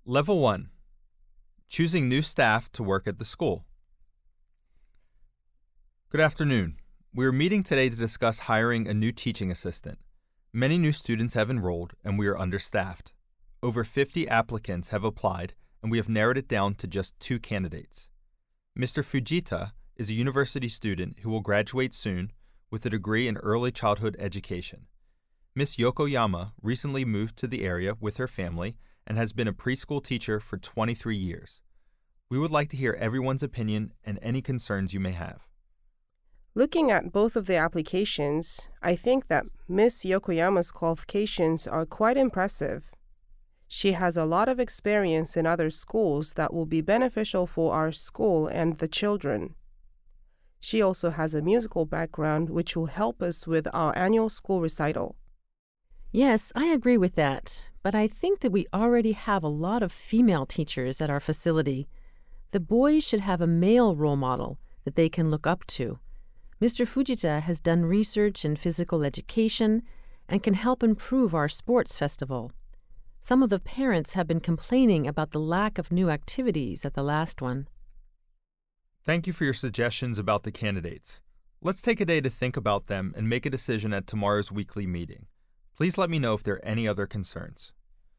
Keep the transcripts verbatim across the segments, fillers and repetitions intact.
Level one. Choosing new staff to work at the school. Good afternoon. We are meeting today to discuss hiring a new teaching assistant. Many new students have enrolled and we are understaffed. Over fifty applicants have applied and we have narrowed it down to just two candidates. Mister Fujita is a university student who will graduate soon with a degree in early childhood education. Miss Yokoyama recently moved to the area with her family and has been a preschool teacher for twenty-three years. We would like to hear everyone's opinion and any concerns you may have. Looking at both of the applications, I think that Miss Yokoyama's qualifications are quite impressive. She has a lot of experience in other schools that will be beneficial for our school and the children. She also has a musical background which will help us with our annual school recital. Yes, I agree with that, but I think that we already have a lot of female teachers at our facility. The boys should have a male role model that they can look up to. Mister Fujita has done research in physical education and can help improve our sports festival. Some of the parents have been complaining about the lack of new activities at the last one. Thank you for your suggestions about the candidates. Let's take a day to think about them and make a decision at tomorrow's weekly meeting. Please let me know if there are any other concerns.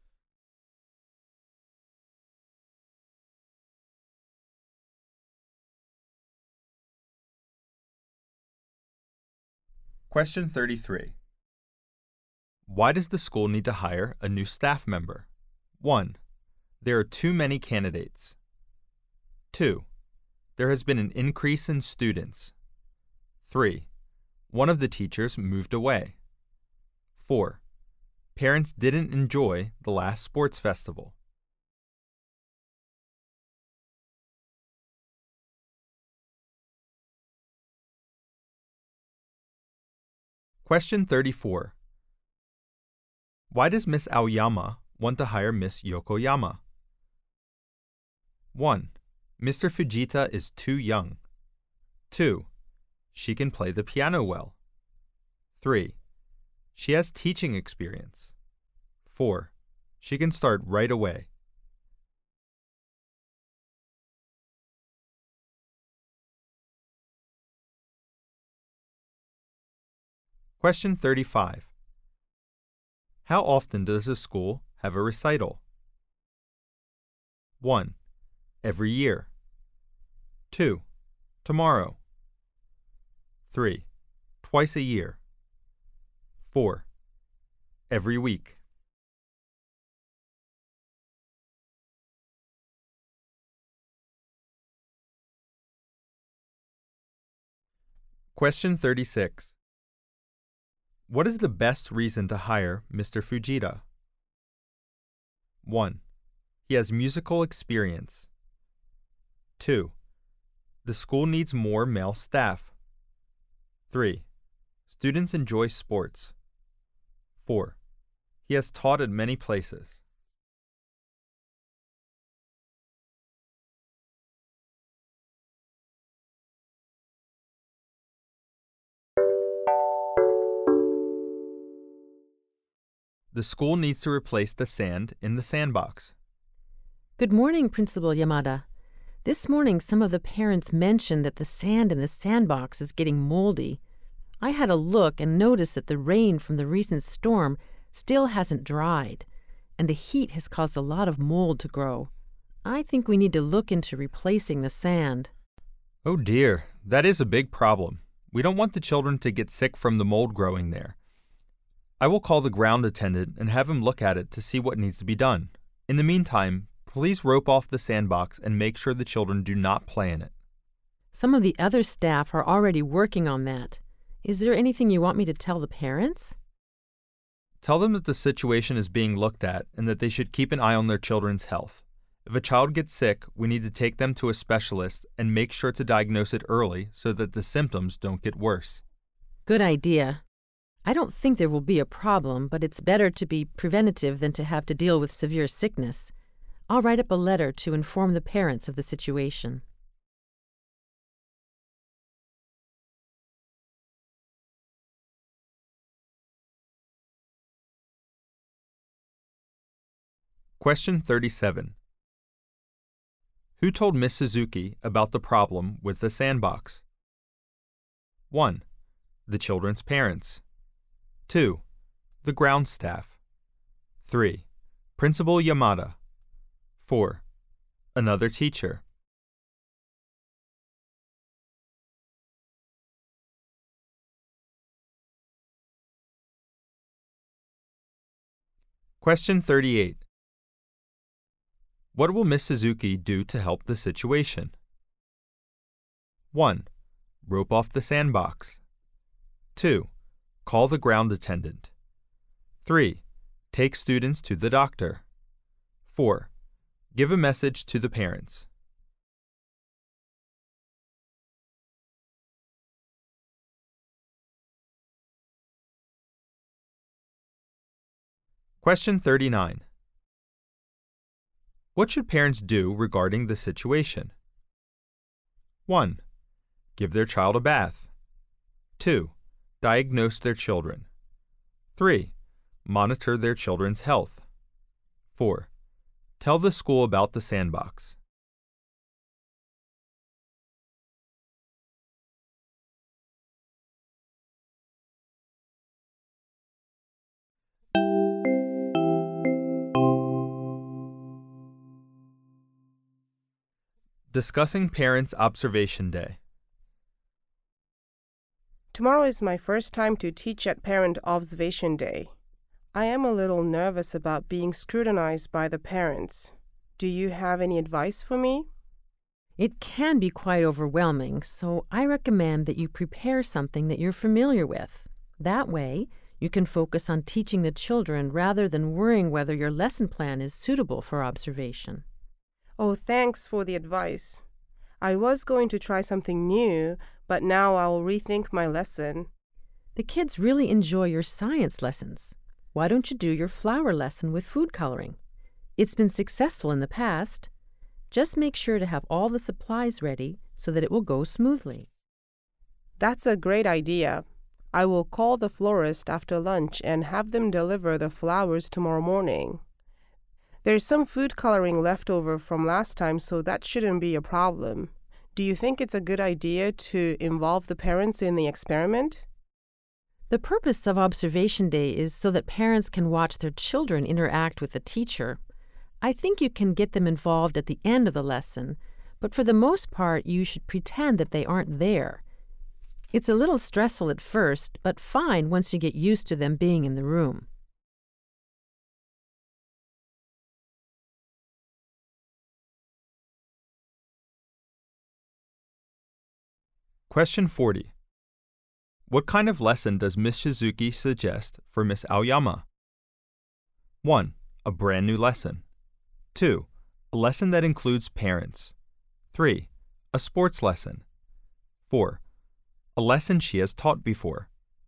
Question thirty-three. Why does the school need to hire a new staff member? one. There are too many candidates. two. There has been an increase in students. three. One of the teachers moved away. four. Parents didn't enjoy the last sports festival. Question thirty-four. Why does Miss Aoyama want to hire Miss Yokoyama? one. Mister Fujita is too young. two. She can play the piano well. three. She has teaching experience. four. She can start right away. Question thirty-five. How often does a school have a recital? one. Every year. two. Tomorrow. three. Twice a year. four. Every week. Question thirty-six. What is the best reason to hire Mister Fujita? one. He has musical experience. two. The school needs more male staff. three. Students enjoy sports. four. He has taught at many places. The school needs to replace the sand in the sandbox. Good morning, Principal Yamada. This morning, some of the parents mentioned that the sand in the sandbox is getting moldy. I had a look and noticed that the rain from the recent storm still hasn't dried, and the heat has caused a lot of mold to grow. I think we need to look into replacing the sand. Oh dear, that is a big problem. We don't want the children to get sick from the mold growing there. I will call the ground attendant and have him look at it to see what needs to be done. In the meantime, please rope off the sandbox and make sure the children do not play in it. Some of the other staff are already working on that. Is there anything you want me to tell the parents? Tell them that the situation is being looked at and that they should keep an eye on their children's health. If a child gets sick, we need to take them to a specialist and make sure to diagnose it early so that the symptoms don't get worse. Good idea. I don't think there will be a problem, but it's better to be preventative than to have to deal with severe sickness. I'll write up a letter to inform the parents of the situation. Question thirty-seven. Who told Miss Suzuki about the problem with the sandbox? one. The children's parents. two. The ground staff. three. Principal Yamada. four. Another teacher. Question thirty-eight. What will Miss Suzuki do to help the situation? one. Rope off the sandbox. two. Call the ground attendant. three. Take students to the doctor. four. Give a message to the parents. Question thirty-nine. What should parents do regarding the situation? one. Give their child a bath. two. Diagnose their children. three. Monitor their children's health. four. Tell the school about the sandbox. Discussing Parents' Observation Day. Tomorrow is my first time to teach at Parent Observation Day. I am a little nervous about being scrutinized by the parents. Do you have any advice for me? It can be quite overwhelming, so I recommend that you prepare something that you're familiar with. That way, you can focus on teaching the children rather than worrying whether your lesson plan is suitable for observation. Oh, thanks for the advice. I was going to try something new, but now I'll rethink my lesson. The kids really enjoy your science lessons. Why don't you do your flower lesson with food coloring? It's been successful in the past. Just make sure to have all the supplies ready so that it will go smoothly. That's a great idea. I will call the florist after lunch and have them deliver the flowers tomorrow morning. There's some food coloring left over from last time, so that shouldn't be a problem. Do you think it's a good idea to involve the parents in the experiment? The purpose of Observation Day is so that parents can watch their children interact with the teacher. I think you can get them involved at the end of the lesson, but for the most part, you should pretend that they aren't there. It's a little stressful at first, but fine once you get used to them being in the room. Question forty. What kind of lesson does Miss Suzuki suggest for Miss Aoyama? one. A brand new lesson. two. A lesson that includes parents. three. A sports lesson. four. A lesson she has taught before.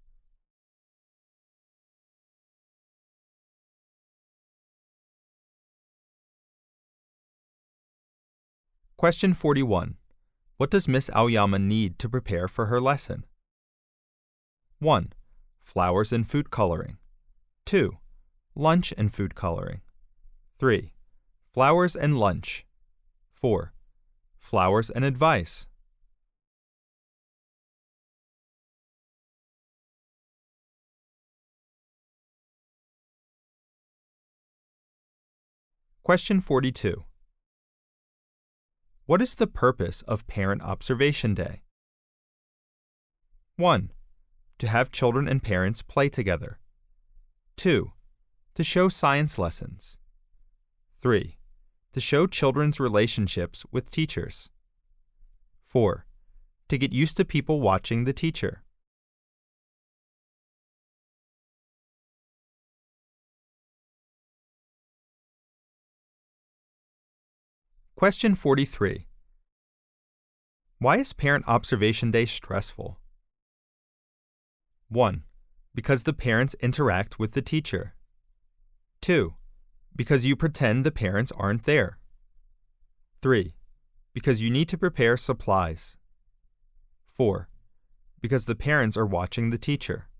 Question forty-one. What does Miss Aoyama need to prepare for her lesson? one. Flowers and food coloring. two. Lunch and food coloring. three. Flowers and lunch. four. Flowers and advice. Question forty-two. What is the purpose of Parent Observation Day? one. To have children and parents play together. two. To show science lessons. three. To show children's relationships with teachers. four. To get used to people watching the teacher. Question forty-three. Why is Parent Observation Day stressful? one. Because the parents interact with the teacher. two. Because you pretend the parents aren't there. three. Because you need to prepare supplies. four. Because the parents are watching the teacher.